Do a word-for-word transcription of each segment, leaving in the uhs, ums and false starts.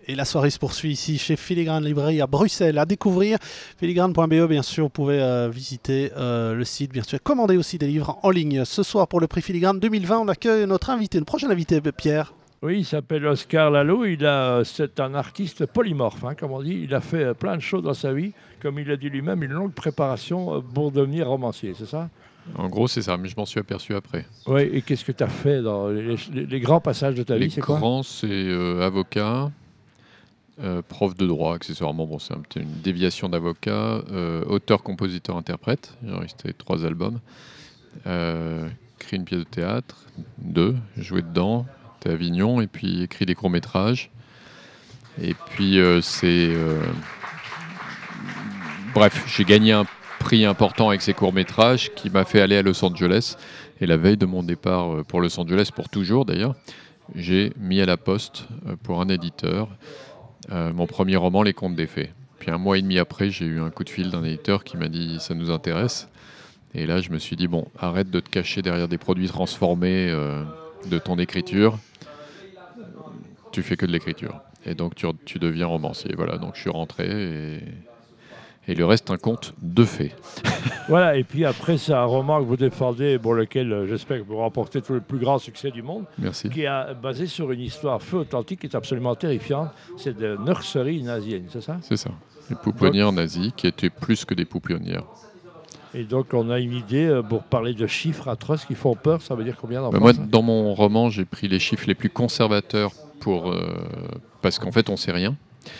Et la soirée se poursuit ici chez Filigrane Librairie à Bruxelles. À découvrir filigrane point b e, bien sûr. Vous pouvez euh, visiter euh, le site, bien sûr. Commander aussi des livres en ligne. Ce soir, pour le prix Filigrane deux mille vingt, on accueille notre invité, une prochaine invité, Pierre. Oui, il s'appelle Oscar Lalo. Il a, c'est un artiste polymorphe, hein, comme on dit. Il a fait plein de choses dans sa vie. Comme il a dit lui-même, une longue préparation pour devenir romancier, c'est ça? En gros, c'est ça, mais je m'en suis aperçu après. Oui, et qu'est-ce que tu as fait dans les, les, les grands passages de ta les vie, c'est quoi? Les grands, c'est euh, avocat, euh, prof de droit, accessoirement. Bon, c'est un petit, une déviation d'avocat, euh, auteur, compositeur, interprète. J'ai enregistré trois albums. Euh, écrit une pièce de théâtre, deux, joué dedans, à Avignon, et puis écrit des courts-métrages. Et puis, euh, c'est... Euh... Bref, j'ai gagné un prix important avec ces courts-métrages qui m'a fait aller à Los Angeles. Et la veille de mon départ pour Los Angeles, pour toujours d'ailleurs, j'ai mis à la poste pour un éditeur euh, mon premier roman, Les Contes des Fées. Puis un mois et demi après, j'ai eu un coup de fil d'un éditeur qui m'a dit « ça nous intéresse ». Et là, je me suis dit « bon, arrête de te cacher derrière des produits transformés euh, de ton écriture, tu fais que de l'écriture ». Et donc tu, tu deviens romancier. Voilà, donc je suis rentré et... Et le reste, un conte de fées. Voilà, et puis après, c'est un roman que vous défendez, pour lequel euh, j'espère que vous remportez tout le plus grand succès du monde. Merci. Qui est basé sur une histoire feu authentique qui est absolument terrifiante. C'est de nurserie nazienne, c'est ça? C'est ça. Les pouponnières nazies qui étaient plus que des pouponnières. Et donc, on a une idée, euh, pour parler de chiffres atroces qui font peur, ça veut dire combien d'enfants? Ben moi, dans mon roman, j'ai pris les chiffres les plus conservateurs pour, euh, parce qu'en fait, on ne sait rien.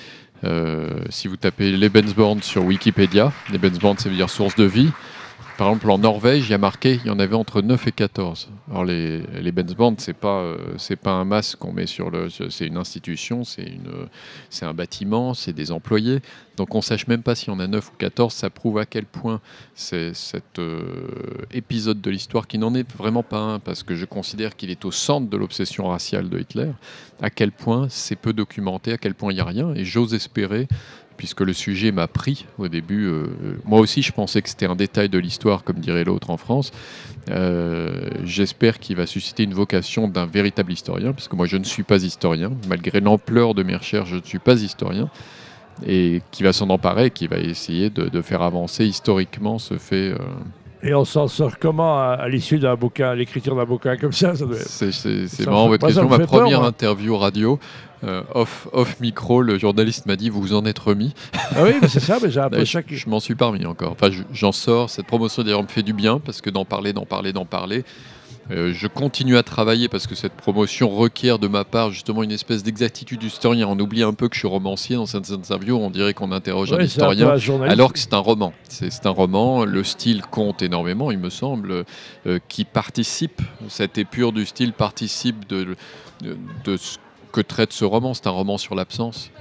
Euh, si vous tapez Lebensborn sur Wikipédia, Lebensborn, ça veut dire source de vie. Par exemple, en Norvège, il y a marqué il y en avait entre neuf et quatorze. Alors, les, les Lebensborn, ce n'est pas, euh, c'est pas un masque qu'on met sur le... C'est une institution, c'est, une, c'est un bâtiment, c'est des employés. Donc, on ne sache même pas s'il y en a neuf ou quatorze. Ça prouve à quel point c'est cet euh, épisode de l'histoire, qui n'en est vraiment pas un, parce que je considère qu'il est au centre de l'obsession raciale de Hitler, à quel point c'est peu documenté, à quel point il n'y a rien. Et j'ose espérer, puisque le sujet m'a pris au début. Euh, moi aussi, je pensais que c'était un détail de l'histoire, comme dirait l'autre en France. Euh, j'espère qu'il va susciter une vocation d'un véritable historien, parce que moi, je ne suis pas historien. Malgré l'ampleur de mes recherches, je ne suis pas historien. Et qui va s'en emparer, qui va essayer de, de faire avancer historiquement ce fait... Euh, Et on s'en sort comment à, à l'issue d'un bouquin, l'écriture d'un bouquin comme ça, ça doit être... C'est, c'est, c'est marrant votre question. Ma première peur, interview radio, euh, off, off micro, le journaliste m'a dit « vous vous en êtes remis ». Ah oui, mais c'est ça, mais j'ai un peu je, je m'en suis pas remis encore. Enfin, je, j'en sors. Cette promotion d'ailleurs me fait du bien, parce que d'en parler, d'en parler, d'en parler... Euh, je continue à travailler parce que cette promotion requiert de ma part justement une espèce d'exactitude historien. On oublie un peu que je suis romancier dans cette interview, on dirait qu'on interroge ouais, un historien, un alors que c'est un roman. C'est, c'est un roman, le style compte énormément, il me semble, euh, qui participe, cette épure du style participe de, de, de ce que traite ce roman. C'est un roman sur l'absence.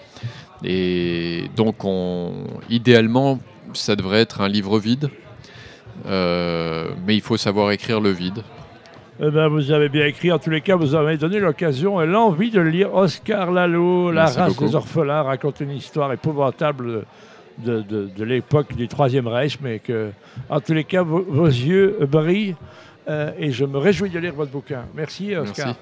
Et donc, on, idéalement, ça devrait être un livre vide, euh, mais il faut savoir écrire le vide. Eh ben, vous avez bien écrit. En tous les cas, vous avez donné l'occasion et l'envie de lire Oscar Lalo, La Merci race beaucoup. des orphelins, raconte une histoire épouvantable de, de, de l'époque du Troisième Reich, mais que, en tous les cas, vos, vos yeux brillent euh, et je me réjouis de lire votre bouquin. Merci, Oscar. Merci.